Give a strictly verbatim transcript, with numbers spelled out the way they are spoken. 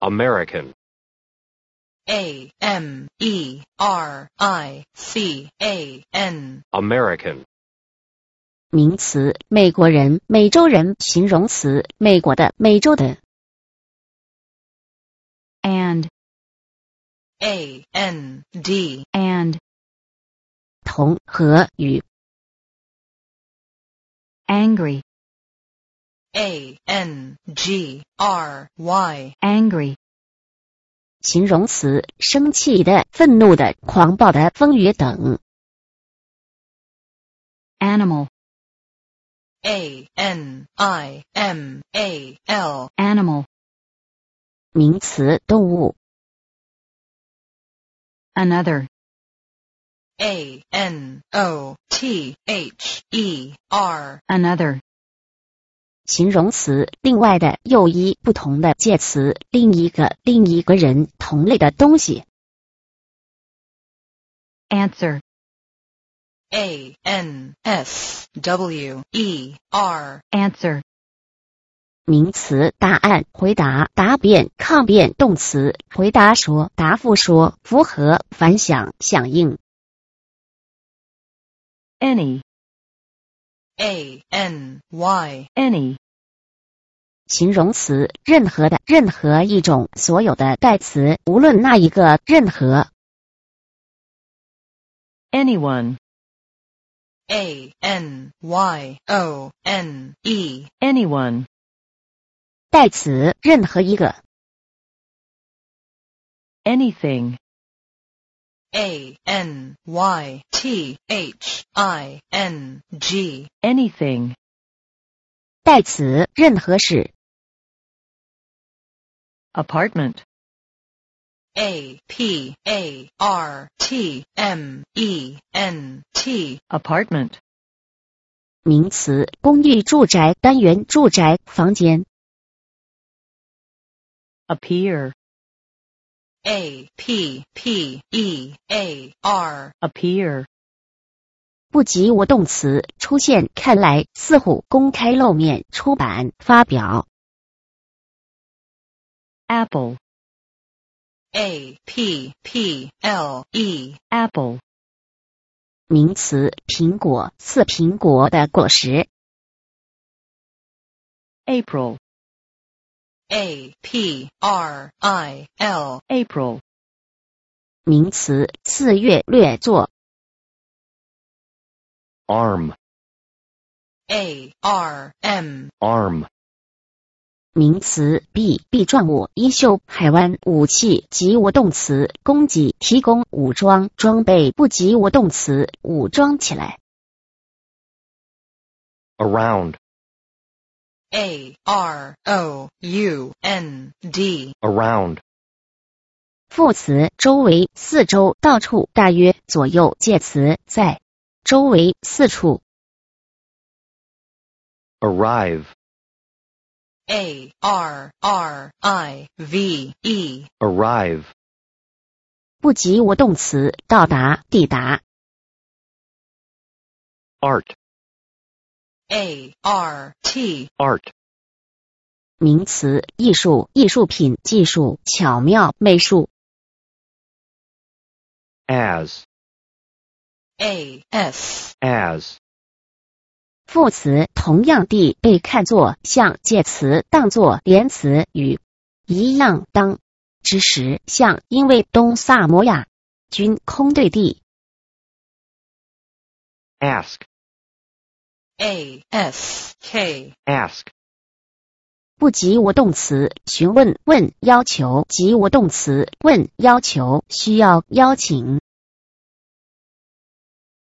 American. A M E R I C A N. American. 名词，美国人、美洲人；形容词，美国的、美洲的。 And. A N D. And. 同和与。 Angry. A N G R Y. Angry. 形容词，生气的、愤怒的、狂暴的、风雨等。 Animal. A N I M A L. Animal. 名词，动物。 Another. A N O T H E R. Another. 形容词，另外的、又一、不同的；介词，另一个、另一个人、同类的东西。 Answer. A N S W E R. Answer. 名词，答案、回答、答辩、抗辩；动词，回答说、答复说、符合、反响、响应。 Any. A N Y. Any. 形容词，任何的、任何一种、所有的；代词，无论那一个、任何。 Anyone. A N Y O N E. Anyone. 代词，任何一个。 Anything. A N Y T H I N G. Anything. 代词，任何事。 Apartment. A P A R T M E N T. Apartment. 名词，公寓、住宅、单元、住宅、房间。 Appear. A P P E A R. Appear. 不及物动词，出现、看来、似乎、公开露面、出版、发表。 Apple. A P P L E. Apple. 名词，苹果，似苹果的果实。 April. A P R I L. April. 名词，四月、略作。 Arm. A R M. Arm. 名词，臂、臂状物、衣袖、海湾、武器；及物动词，供给、提供、武装、装备；不及物动词，武装起来。 Around. A R O U N D. Around. 副词，周围、四周、到处、大约、左右；介词，在、周围、四处。 Arrive. A R R I V E. Arrive. 不及物动词，到达、抵达。 Art. A R T. Art. 名词，艺术、艺术品、技术、巧妙、美术。 As. A S. As. 副词，同样地被看作，像；介词，当作；连词，与一样当之时，像。因为东萨摩亚军空对地。 Ask. A S K. Ask. 不及物动词，询问、问、要求；及物动词，问、要求、需要、邀请。